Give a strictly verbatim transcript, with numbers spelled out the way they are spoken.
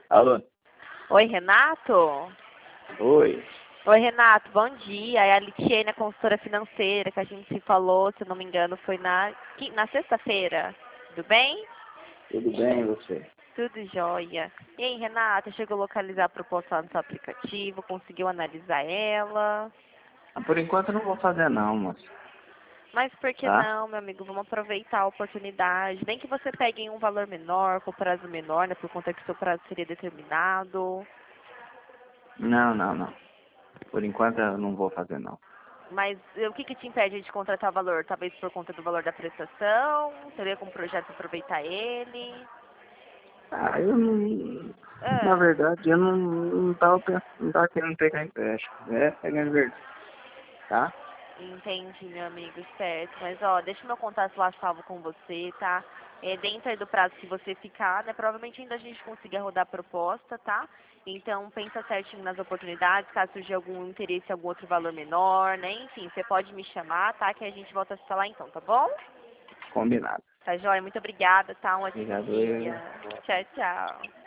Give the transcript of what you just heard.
Alô? Oi, Renato? Oi. Oi, Renato, bom dia. É a Litiene, a consultora financeira, que a gente se falou, se eu não me engano, foi na, qui- na sexta-feira. Tudo bem? Tudo bem, e você? Tudo jóia. E aí, Renata, chegou a localizar a proposta lá no seu aplicativo, conseguiu analisar ela? Ah, por enquanto eu não vou fazer não, moço. Mas por que Tá? não, meu amigo? Vamos aproveitar a oportunidade. Nem que você pegue em um valor menor, com prazo menor, né? Por conta que o seu prazo seria determinado. Não, não, não. Por enquanto eu não vou fazer não. Mas eh, o que, que te impede de contratar o valor? Talvez por conta do valor da prestação? Seria com o projeto aproveitar ele? Ah, eu não... Na Ah, verdade, eu não, não tava pensando, não tava querendo pegar empréstimo. Essa é a verdade. Tá? entendi, meu amigo, certo. Mas ó, deixa meu contato lá salvo com você, tá? É, dentro aí do prazo que você ficar, né? Provavelmente ainda a gente consiga rodar a proposta, tá? Então pensa certinho nas oportunidades, caso surgir algum interesse, algum outro valor menor, né? Enfim, você pode me chamar, tá? Que a gente volta a se falar então, tá bom? Combinado. Tá joia? Muito obrigada, tá? Um ótimo Obrigado. dia. Eu... Tchau, tchau.